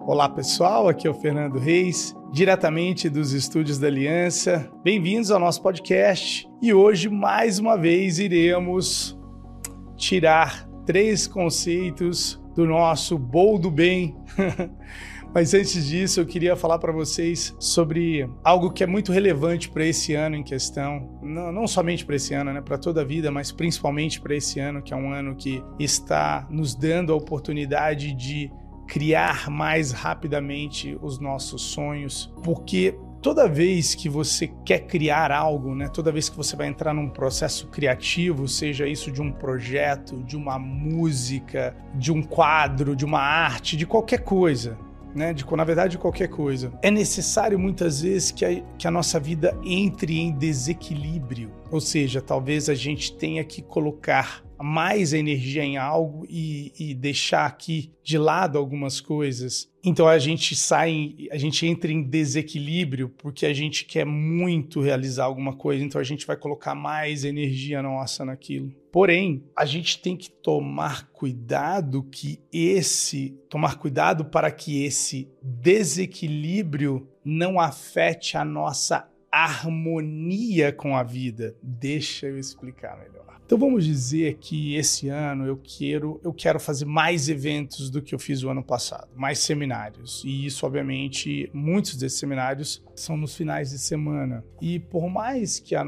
Olá pessoal, aqui é o Fernando Reis, diretamente dos estúdios da Aliança. Bem-vindos ao nosso podcast e hoje, mais uma vez, iremos tirar 3 conceitos do nosso bowl do bem. Mas antes disso, eu queria falar para vocês sobre algo que é muito relevante para esse ano em questão. Não somente para esse ano, né? Para toda a vida, mas principalmente para esse ano, que é um ano que está nos dando a oportunidade de criar mais rapidamente os nossos sonhos, porque toda vez que você quer criar algo, né, toda vez que você vai entrar num processo criativo, seja isso de um projeto, de uma música, de um quadro, de uma arte, de qualquer coisa, né, na verdade de qualquer coisa, é necessário muitas vezes que a nossa vida entre em desequilíbrio, ou seja, talvez a gente tenha que colocar mais energia em algo e deixar aqui de lado algumas coisas. Então a gente entra em desequilíbrio porque a gente quer muito realizar alguma coisa, então a gente vai colocar mais energia nossa naquilo. Porém, a gente tem que tomar cuidado para que esse desequilíbrio não afete a nossa harmonia com a vida. Deixa eu explicar melhor. Então vamos dizer que esse ano eu quero fazer mais eventos do que eu fiz o ano passado, mais seminários. E isso, obviamente, muitos desses seminários são nos finais de semana. E por mais que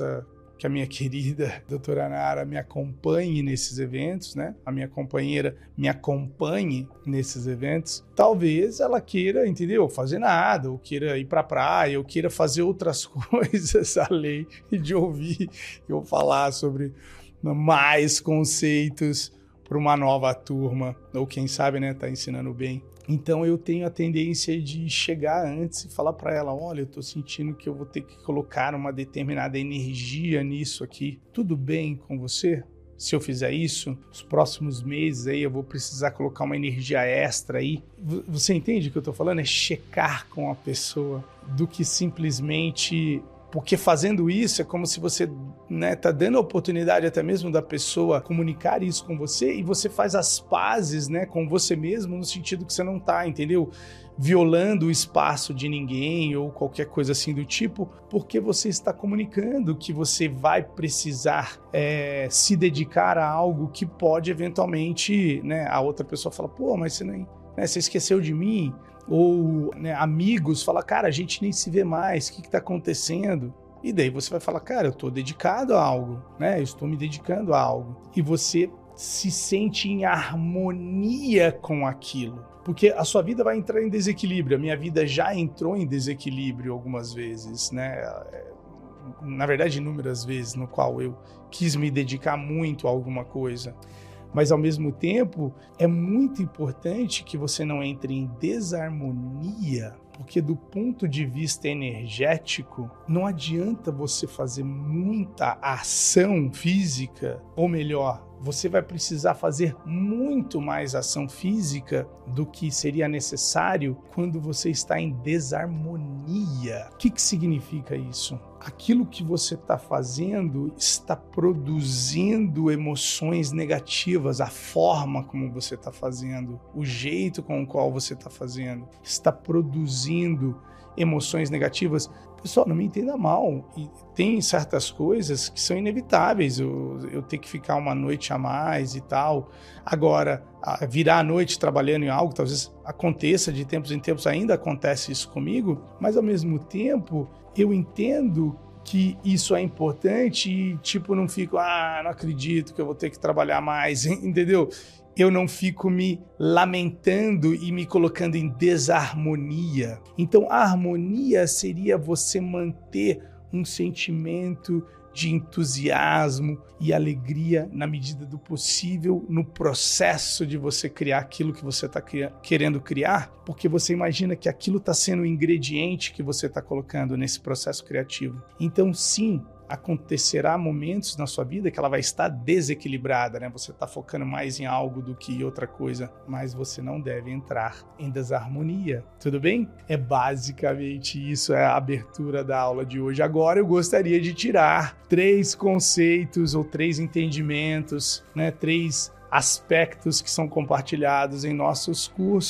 a minha querida doutora Nara me acompanhe nesses eventos, né? A minha companheira me acompanhe nesses eventos, talvez ela queira, entendeu? Fazer nada, ou queira ir pra praia, ou queira fazer outras coisas além de ouvir eu falar sobre mais conceitos para uma nova turma, ou quem sabe, né, tá ensinando bem. Então eu tenho a tendência de chegar antes e falar para ela, olha, eu tô sentindo que eu vou ter que colocar uma determinada energia nisso aqui. Tudo bem com você? Se eu fizer isso, nos próximos meses aí eu vou precisar colocar uma energia extra aí. Você entende o que eu tô falando? É checar com a pessoa do que simplesmente... Porque fazendo isso é como se você, né, tá dando a oportunidade até mesmo da pessoa comunicar isso com você e você faz as pazes, né, com você mesmo no sentido que você não tá, entendeu? Violando o espaço de ninguém ou qualquer coisa assim do tipo, porque você está comunicando que você vai precisar se dedicar a algo que pode eventualmente, né, a outra pessoa fala, pô, mas você nem, né, você esqueceu de mim. Ou, né, amigos falam, cara, a gente nem se vê mais, o que está acontecendo? E daí você vai falar, cara, eu estou dedicado a algo, né? Eu estou me dedicando a algo. E você se sente em harmonia com aquilo. Porque a sua vida vai entrar em desequilíbrio. A minha vida já entrou em desequilíbrio algumas vezes, né? Na verdade, inúmeras vezes, no qual eu quis me dedicar muito a alguma coisa. Mas, ao mesmo tempo, é muito importante que você não entre em desarmonia, porque do ponto de vista energético, não adianta você fazer muita ação física, ou melhor, você vai precisar fazer muito mais ação física do que seria necessário quando você está em desarmonia. O que significa isso? Aquilo que você está fazendo está produzindo emoções negativas, a forma como você está fazendo, o jeito com o qual você está fazendo, está produzindo emoções negativas. Pessoal, não me entenda mal, e tem certas coisas que são inevitáveis, eu ter que ficar uma noite a mais e tal. Agora, virar a noite trabalhando em algo, talvez aconteça de tempos em tempos, ainda acontece isso comigo, mas ao mesmo tempo eu entendo que isso é importante e tipo, não fico, não acredito que eu vou ter que trabalhar mais, entendeu? Eu não fico me lamentando e me colocando em desarmonia. Então, a harmonia seria você manter um sentimento de entusiasmo e alegria na medida do possível no processo de você criar aquilo que você está querendo criar, porque você imagina que aquilo está sendo o ingrediente que você está colocando nesse processo criativo. Então, sim, acontecerá momentos na sua vida que ela vai estar desequilibrada, né? Você está focando mais em algo do que em outra coisa, mas você não deve entrar em desarmonia, tudo bem? É basicamente isso, é a abertura da aula de hoje. Agora eu gostaria de tirar 3 conceitos ou 3 entendimentos, né? 3 aspectos que são compartilhados em nossos cursos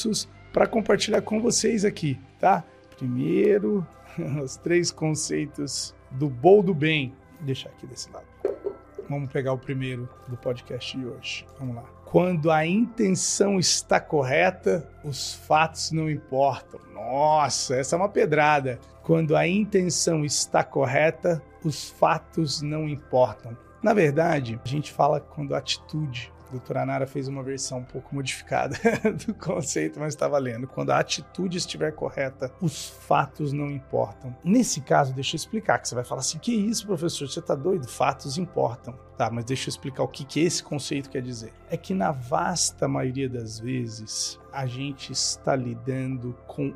para compartilhar com vocês aqui, tá? Primeiro, os 3 conceitos do bom do bem. Vou deixar aqui desse lado. Vamos pegar o primeiro do podcast de hoje. Vamos lá. Quando a intenção está correta, os fatos não importam. Nossa, essa é uma pedrada. Quando a intenção está correta, os fatos não importam. Na verdade, a gente fala quando a atitude. A doutora Nara fez uma versão um pouco modificada do conceito, mas está valendo. Quando a atitude estiver correta, os fatos não importam. Nesse caso, deixa eu explicar, que você vai falar assim, que isso, professor, você está doido? Fatos importam. Tá, mas deixa eu explicar o que esse conceito quer dizer. É que na vasta maioria das vezes, a gente está lidando com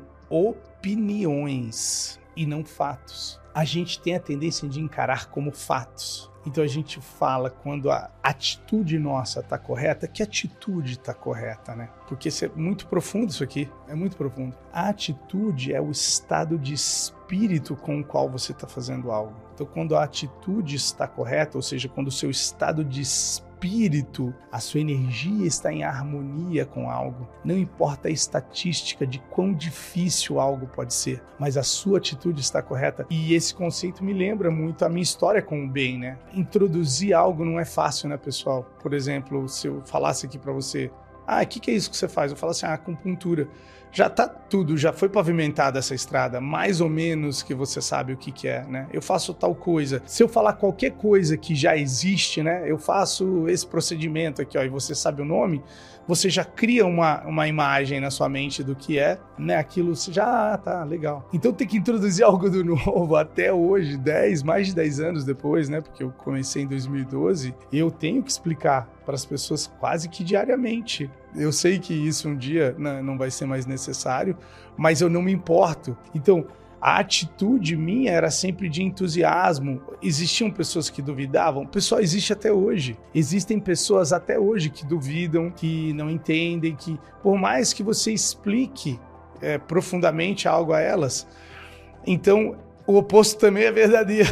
opiniões e não fatos. A gente tem a tendência de encarar como fatos. Então a gente fala quando a atitude nossa está correta, que atitude está correta, né? Porque isso é muito profundo isso aqui, é muito profundo. A atitude é o estado de espírito com o qual você está fazendo algo. Então quando a atitude está correta, ou seja, quando o seu estado de espírito, a sua energia está em harmonia com algo, não importa a estatística de quão difícil algo pode ser, mas a sua atitude está correta. E esse conceito me lembra muito a minha história com o bem, né? Introduzir algo não é fácil, né, pessoal? Por exemplo, se eu falasse aqui para você, o que é isso que você faz? Eu falo assim, acupuntura. Já tá tudo, já foi pavimentada essa estrada, mais ou menos que você sabe o que é, né? Eu faço tal coisa. Se eu falar qualquer coisa que já existe, né? Eu faço esse procedimento aqui, ó, e você sabe o nome, você já cria uma imagem na sua mente do que é, né? Aquilo você já, tá, legal. Então tem que introduzir algo do novo até hoje, mais de 10 anos depois, né? Porque eu comecei em 2012, e eu tenho que explicar para as pessoas quase que diariamente. Eu sei que isso um dia não vai ser mais necessário, mas eu não me importo. Então, a atitude minha era sempre de entusiasmo. Existiam pessoas que duvidavam? Pessoal, existe até hoje. Existem pessoas até hoje que duvidam, que não entendem, que por mais que você explique profundamente algo a elas, então o oposto também é verdadeiro,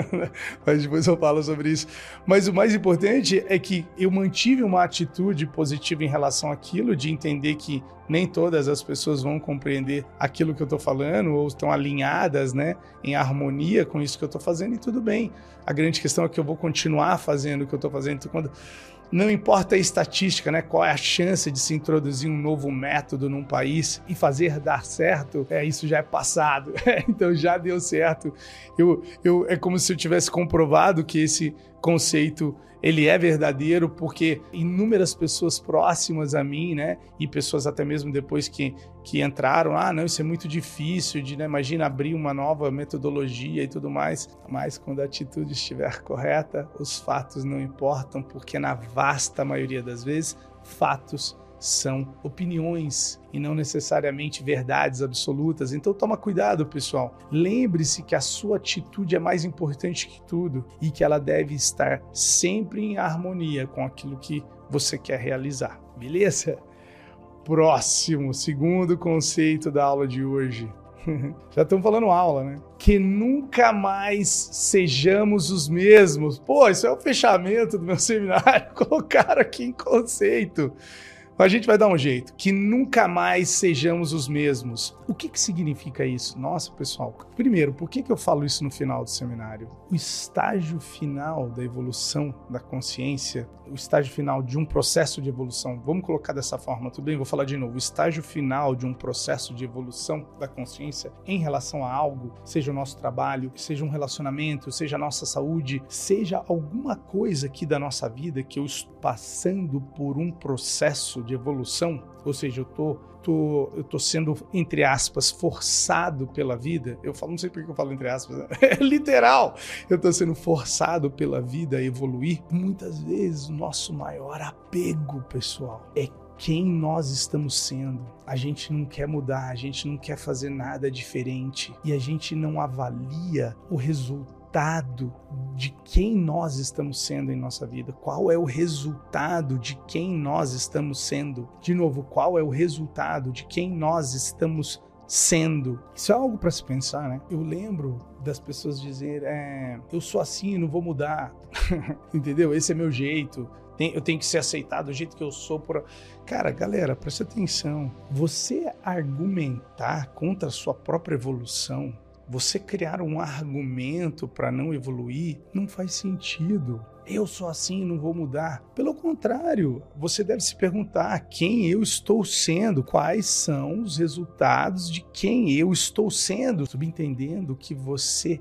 mas depois eu falo sobre isso. Mas o mais importante é que eu mantive uma atitude positiva em relação àquilo, de entender que nem todas as pessoas vão compreender aquilo que eu estou falando ou estão alinhadas, né, em harmonia com isso que eu estou fazendo, e tudo bem. A grande questão é que eu vou continuar fazendo o que eu estou fazendo. Então, não importa a estatística, né? Qual é a chance de se introduzir um novo método num país e fazer dar certo, isso já é passado. Então já deu certo. É como se eu tivesse comprovado que esse conceito ele é verdadeiro, porque inúmeras pessoas próximas a mim, né, e pessoas até mesmo depois que entraram, não, isso é muito difícil, né, imagina abrir uma nova metodologia e tudo mais, mas quando a atitude estiver correta, os fatos não importam, porque na vasta maioria das vezes, fatos são opiniões e não necessariamente verdades absolutas. Então toma cuidado, pessoal. Lembre-se que a sua atitude é mais importante que tudo e que ela deve estar sempre em harmonia com aquilo que você quer realizar. Beleza? Próximo, segundo conceito da aula de hoje. Já estamos falando aula, né? Que nunca mais sejamos os mesmos. Pô, isso é o fechamento do meu seminário. Colocaram aqui em conceito. A gente vai dar um jeito, que nunca mais sejamos os mesmos. O que significa isso? Nossa, pessoal, primeiro, por que eu falo isso no final do seminário? O estágio final da evolução da consciência, o estágio final de um processo de evolução, vamos colocar dessa forma, tudo bem? Vou falar de novo. O estágio final de um processo de evolução da consciência em relação a algo, seja o nosso trabalho, seja um relacionamento, seja a nossa saúde, seja alguma coisa aqui da nossa vida que eu estou passando por um processo de evolução, ou seja, eu tô sendo, entre aspas, forçado pela vida. Eu falo, não sei por que eu falo entre aspas, né? É literal. Eu tô sendo forçado pela vida a evoluir. Muitas vezes o nosso maior apego, pessoal, é quem nós estamos sendo. A gente não quer mudar, a gente não quer fazer nada diferente e a gente não avalia o resultado de quem nós estamos sendo em nossa vida. Qual é o resultado de quem nós estamos sendo? De novo, qual é o resultado de quem nós estamos sendo? Isso é algo para se pensar, né? Eu lembro das pessoas dizer, eu sou assim, não vou mudar. Entendeu? Esse é meu jeito. eu tenho que ser aceitado do jeito que eu sou. Cara, galera, presta atenção. Você argumentar contra a sua própria evolução, você criar um argumento para não evoluir, não faz sentido. Eu sou assim, não vou mudar. Pelo contrário, você deve se perguntar quem eu estou sendo, quais são os resultados de quem eu estou sendo, subentendendo que você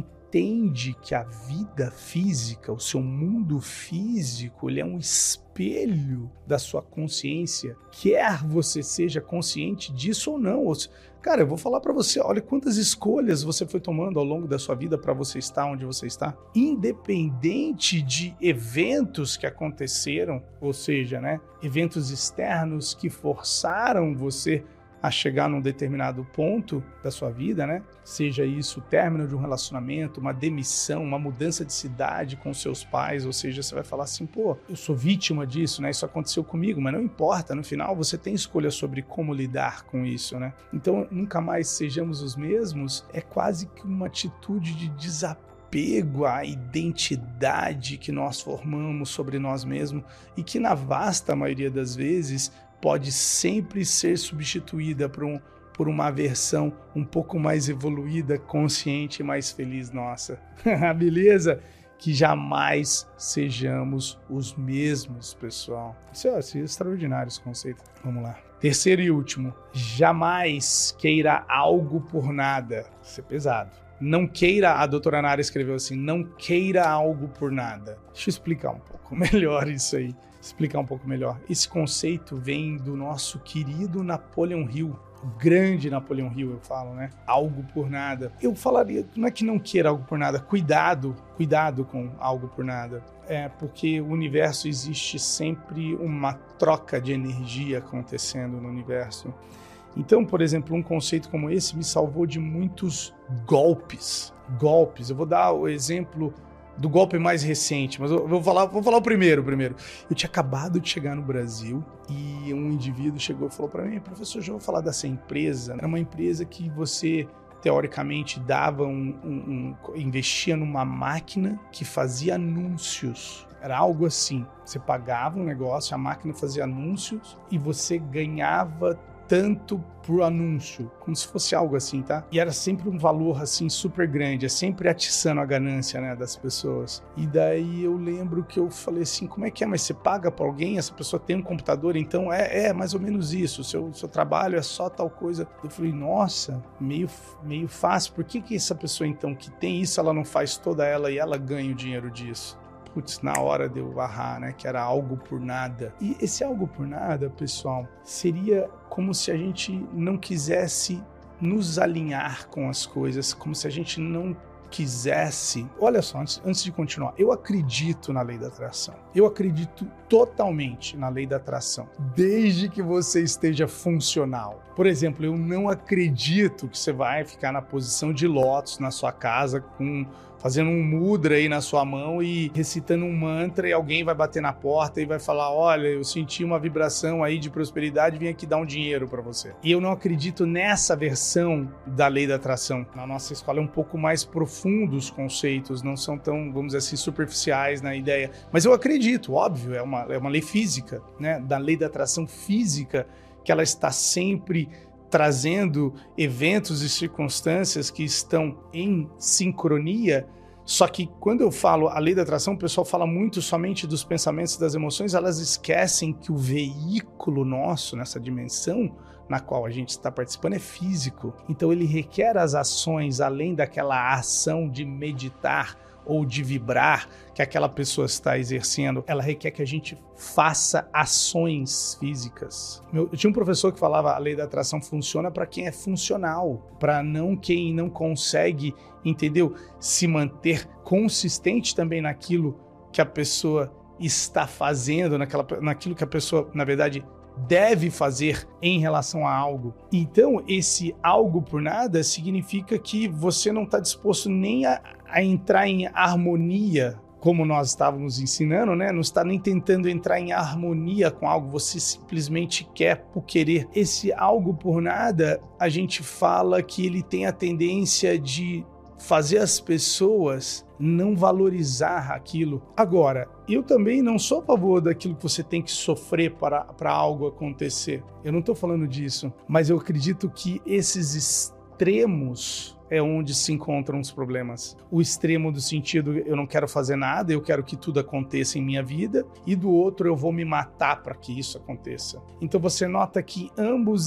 entende que a vida física, o seu mundo físico, ele é um espelho da sua consciência, quer você seja consciente disso ou não. Cara, eu vou falar para você, olha quantas escolhas você foi tomando ao longo da sua vida para você estar onde você está, independente de eventos que aconteceram, ou seja, né, eventos externos que forçaram você a chegar num determinado ponto da sua vida, né? Seja isso o término de um relacionamento, uma demissão, uma mudança de cidade com seus pais, ou seja, você vai falar assim, pô, eu sou vítima disso, né? Isso aconteceu comigo, mas não importa, no final você tem escolha sobre como lidar com isso, né? Então, nunca mais sejamos os mesmos, é quase que uma atitude de desapego à identidade que nós formamos sobre nós mesmos e que na vasta maioria das vezes pode sempre ser substituída por uma versão um pouco mais evoluída, consciente e mais feliz nossa. Beleza? Que jamais sejamos os mesmos, pessoal. Isso é extraordinário esse conceito. Vamos lá. Terceiro e último. Jamais queira algo por nada. Isso é pesado. Não queira, a doutora Nara escreveu assim, não queira algo por nada. Deixa eu explicar um pouco melhor isso aí. Explicar um pouco melhor. Esse conceito vem do nosso querido Napoleon Hill, o grande Napoleon Hill, eu falo, né? Algo por nada. Eu falaria, não é que não queira algo por nada, cuidado com algo por nada. Porque o universo existe sempre uma troca de energia acontecendo no universo. Então, por exemplo, um conceito como esse me salvou de muitos golpes. Eu vou dar o exemplo do golpe mais recente, mas eu vou falar o primeiro. Eu tinha acabado de chegar no Brasil e um indivíduo chegou e falou para mim, professor, já vou falar dessa empresa. Era uma empresa que você, teoricamente, dava investia numa máquina que fazia anúncios. Era algo assim, você pagava um negócio, a máquina fazia anúncios e você ganhava tanto por anúncio, como se fosse algo assim, tá? E era sempre um valor, assim, super grande, é sempre atiçando a ganância, né, das pessoas. E daí eu lembro que eu falei assim, como é que é? Mas você paga pra alguém? Essa pessoa tem um computador? Então é mais ou menos isso, o seu trabalho é só tal coisa. Eu falei, nossa, meio fácil, por que essa pessoa, então, que tem isso, ela não faz toda ela e ela ganha o dinheiro disso? Putz, na hora de eu barrar, né, que era algo por nada. E esse algo por nada, pessoal, seria como se a gente não quisesse nos alinhar com as coisas, como se a gente não quisesse... Olha só, antes de continuar, eu acredito na lei da atração. Eu acredito totalmente na lei da atração, desde que você esteja funcional. Por exemplo, eu não acredito que você vai ficar na posição de lótus na sua casa fazendo um mudra aí na sua mão e recitando um mantra e alguém vai bater na porta e vai falar, olha, eu senti uma vibração aí de prosperidade, vim aqui dar um dinheiro para você. E eu não acredito nessa versão da lei da atração. Na nossa escola é um pouco mais profundo os conceitos, não são tão, vamos dizer assim, superficiais na ideia. Mas eu acredito, óbvio, é uma lei física, né? Da lei da atração física, que ela está sempre trazendo eventos e circunstâncias que estão em sincronia. Só que quando eu falo a lei da atração, o pessoal fala muito somente dos pensamentos e das emoções, elas esquecem que o veículo nosso, nessa dimensão na qual a gente está participando, é físico. Então ele requer as ações, além daquela ação de meditar ou de vibrar que aquela pessoa está exercendo, ela requer que a gente faça ações físicas. Eu tinha um professor que falava a lei da atração funciona para quem é funcional, para quem não consegue, entendeu? Se manter consistente também naquilo que a pessoa está fazendo, naquilo que a pessoa, na verdade, deve fazer em relação a algo. Então, esse algo por nada significa que você não está disposto nem a entrar em harmonia, como nós estávamos ensinando, né? Não está nem tentando entrar em harmonia com algo, você simplesmente quer por querer. Esse algo por nada, a gente fala que ele tem a tendência de fazer as pessoas não valorizar aquilo. Agora, eu também não sou a favor daquilo que você tem que sofrer para algo acontecer. Eu não estou falando disso, mas eu acredito que esses extremos é onde se encontram os problemas. O extremo do sentido, eu não quero fazer nada, eu quero que tudo aconteça em minha vida, e do outro, eu vou me matar para que isso aconteça. Então você nota que ambos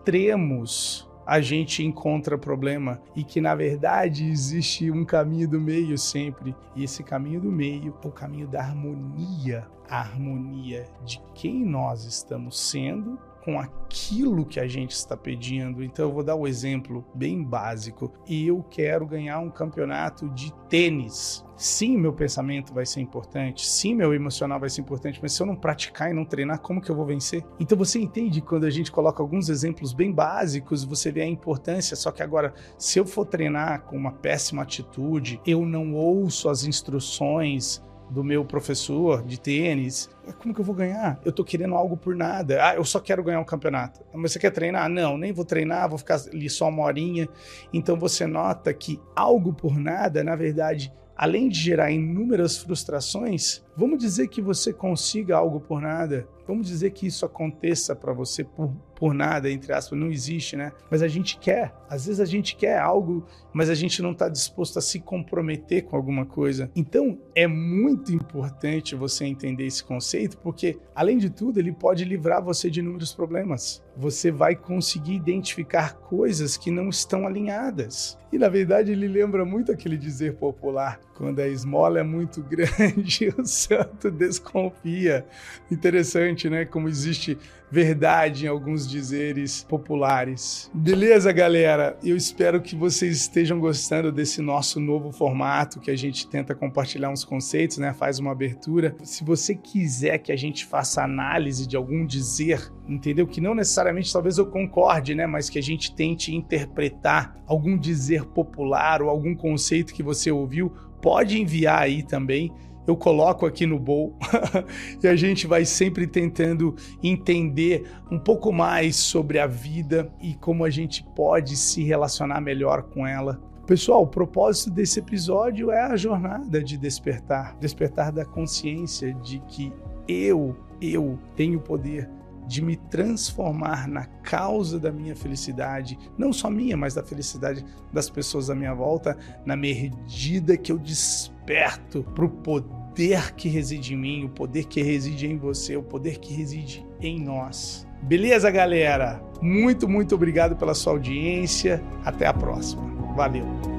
extremos a gente encontra problema e que, na verdade, existe um caminho do meio sempre. E esse caminho do meio é o caminho da harmonia. A harmonia de quem nós estamos sendo com aquilo que a gente está pedindo. Então eu vou dar um exemplo bem básico. Eu quero ganhar um campeonato de tênis. Sim, meu pensamento vai ser importante, sim, meu emocional vai ser importante, mas se eu não praticar e não treinar, como que eu vou vencer? Então você entende quando a gente coloca alguns exemplos bem básicos, você vê a importância, só que agora, se eu for treinar com uma péssima atitude, eu não ouço as instruções do meu professor de tênis, como que eu vou ganhar? Eu tô querendo algo por nada. Eu só quero ganhar um campeonato. Mas você quer treinar? Não, nem vou treinar, vou ficar ali só uma horinha. Então você nota que algo por nada, na verdade, além de gerar inúmeras frustrações, vamos dizer que você consiga algo por nada. Vamos dizer que isso aconteça para você por nada, entre aspas, não existe, né? Mas a gente quer. Às vezes a gente quer algo, mas a gente não está disposto a se comprometer com alguma coisa. Então, é muito importante você entender esse conceito, porque, além de tudo, ele pode livrar você de inúmeros problemas. Você vai conseguir identificar coisas que não estão alinhadas. E, na verdade, ele lembra muito aquele dizer popular: quando a esmola é muito grande, o santo desconfia. Interessante, né? Como existe verdade em alguns dizeres populares. Beleza, galera? Eu espero que vocês estejam gostando desse nosso novo formato, que a gente tenta compartilhar uns conceitos, né? Faz uma abertura. Se você quiser que a gente faça análise de algum dizer, entendeu? Que não necessariamente talvez eu concorde, né? Mas que a gente tente interpretar algum dizer popular ou algum conceito que você ouviu, pode enviar aí também. Eu coloco aqui no bowl e a gente vai sempre tentando entender um pouco mais sobre a vida e como a gente pode se relacionar melhor com ela. Pessoal, o propósito desse episódio é a jornada de despertar da consciência de que eu tenho o poder de me transformar na causa da minha felicidade, não só minha, mas da felicidade das pessoas à minha volta, na medida que eu desperto para o poder que reside em mim, o poder que reside em você, o poder que reside em nós. Beleza, galera? Muito obrigado pela sua audiência. Até a próxima. Valeu!